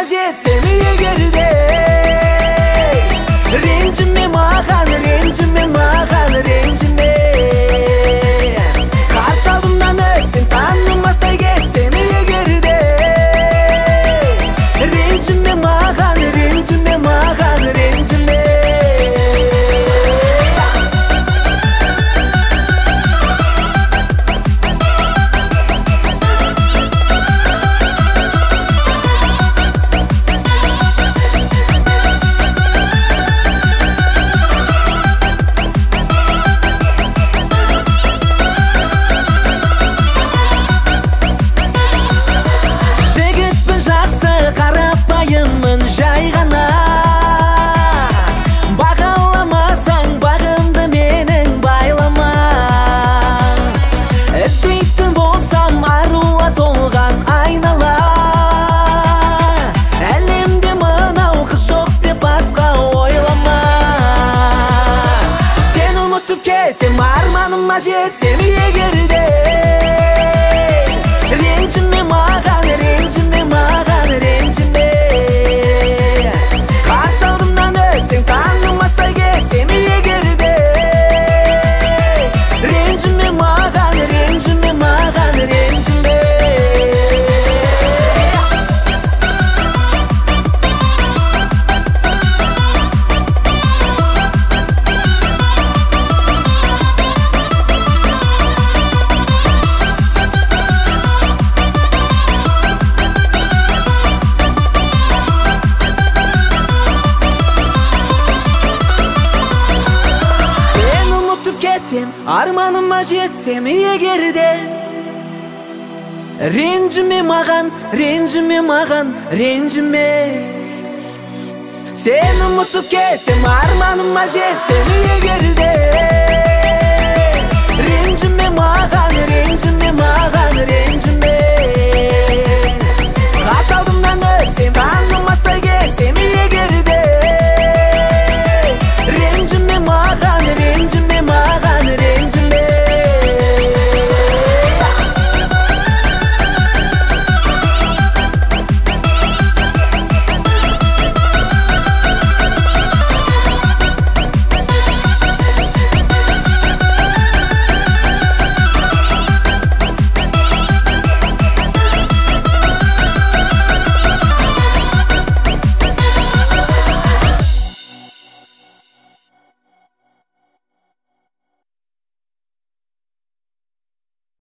жетсем эгерде ренжіме маған, ренжіме маған, ренжіме қарсы алдымнан өтсең танымастай кетсем эгерде ренжіме маған, ренжіме маған, ренжіме жай ғана бағаламасаң бағымды менің байлама іздейтін болсам аруға толған айнала әлемде мынау қыз жоқ деп басқа ойлама сен ұмытып кетсем арманыма жетсем егерде ренжіме маған, ренжіме маған, ренжіме танымастай кетсем егерде ренжіме маған, ренжіме маған, ренжіме арманыма жетсем егерде ренжіме маған, ренжіме маған, ренжіме сен ұмытып кетсем арманыма жетсем егерде